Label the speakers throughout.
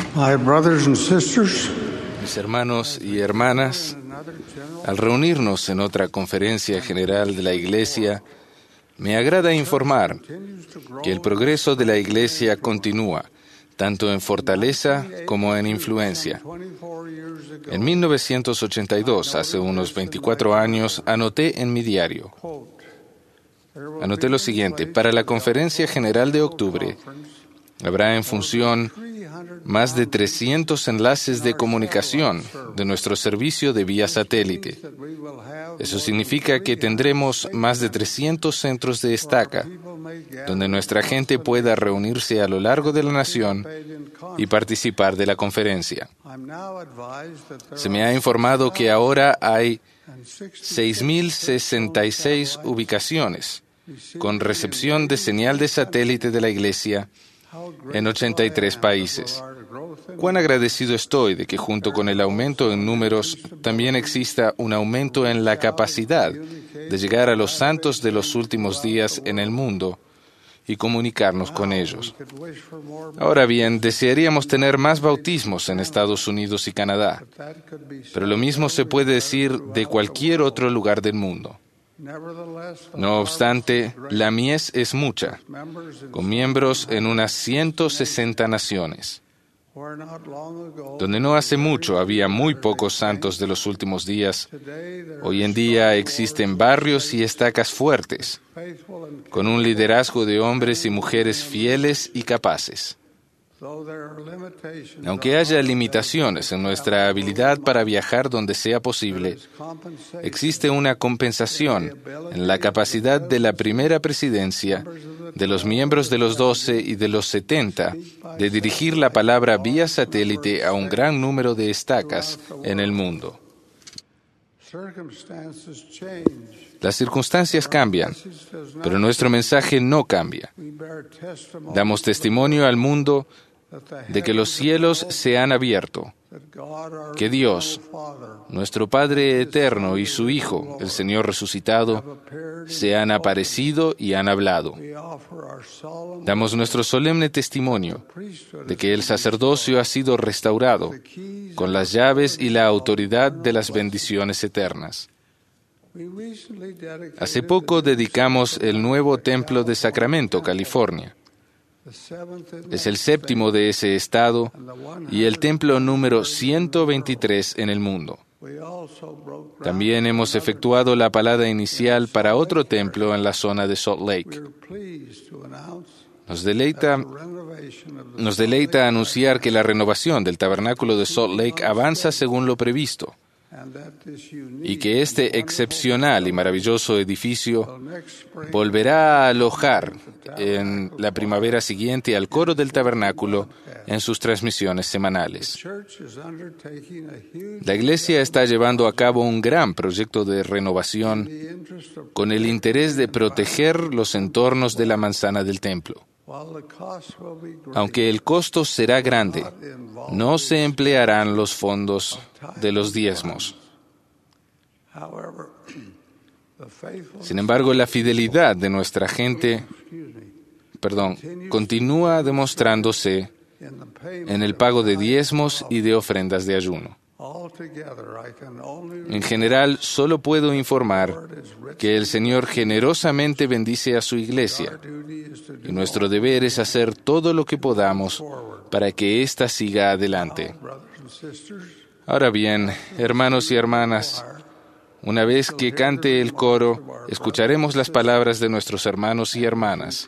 Speaker 1: My brothers and sisters,
Speaker 2: Mis hermanos y hermanas, al reunirnos en otra conferencia general de la Iglesia, me agrada informar que el progreso de la Iglesia continúa, tanto en fortaleza como en influencia. En 1982, hace unos 24 años, anoté en mi diario. Anoté lo siguiente: para la conferencia general de octubre, habrá en función más de 300 enlaces de comunicación de nuestro servicio de vía satélite. Eso significa que tendremos más de 300 centros de estaca, donde nuestra gente pueda reunirse a lo largo de la nación y participar de la conferencia. Se me ha informado que ahora hay 6.066 ubicaciones con recepción de señal de satélite de la Iglesia en 83 países. Cuán agradecido estoy de que junto con el aumento en números también exista un aumento en la capacidad de llegar a los santos de los últimos días en el mundo y comunicarnos con ellos. Ahora bien, desearíamos tener más bautismos en Estados Unidos y Canadá, pero lo mismo se puede decir de cualquier otro lugar del mundo. No obstante, la mies es mucha, con miembros en unas 160 naciones. Donde no hace mucho había muy pocos santos de los últimos días, hoy en día existen barrios y estacas fuertes, con un liderazgo de hombres y mujeres fieles y capaces. Aunque haya limitaciones en nuestra habilidad para viajar donde sea posible, existe una compensación en la capacidad de la primera presidencia, de los miembros de los 12 y de los 70, de dirigir la palabra vía satélite a un gran número de estacas en el mundo. Las circunstancias cambian, pero nuestro mensaje no cambia. Damos testimonio al mundo de que los cielos se han abierto, que Dios, nuestro Padre eterno y su Hijo, el Señor resucitado, se han aparecido y han hablado. Damos nuestro solemne testimonio de que el sacerdocio ha sido restaurado con las llaves y la autoridad de las bendiciones eternas. Hace poco dedicamos el nuevo templo de Sacramento, California. Es el séptimo de ese estado y el templo número 123 en el mundo. También hemos efectuado la palada inicial para otro templo en la zona de Salt Lake. Nos deleita anunciar que la renovación del tabernáculo de Salt Lake avanza según lo previsto, y que este excepcional y maravilloso edificio volverá a alojar en la primavera siguiente al coro del tabernáculo en sus transmisiones semanales. La Iglesia está llevando a cabo un gran proyecto de renovación con el interés de proteger los entornos de la manzana del templo. Aunque el costo será grande, no se emplearán los fondos de los diezmos. Sin embargo, la fidelidad de nuestra gente, continúa demostrándose en el pago de diezmos y de ofrendas de ayuno. En general, solo puedo informar que el Señor generosamente bendice a su Iglesia, y nuestro deber es hacer todo lo que podamos para que ésta siga adelante. Ahora bien, hermanos y hermanas, una vez que cante el coro, escucharemos las palabras de nuestros hermanos y hermanas.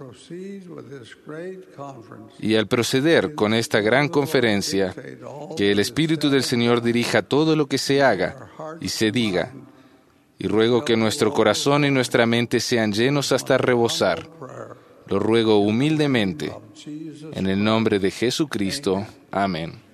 Speaker 2: Y al proceder con esta gran conferencia, que el Espíritu del Señor dirija todo lo que se haga y se diga. Y ruego que nuestro corazón y nuestra mente sean llenos hasta rebosar. Lo ruego humildemente, en el nombre de Jesucristo. Amén.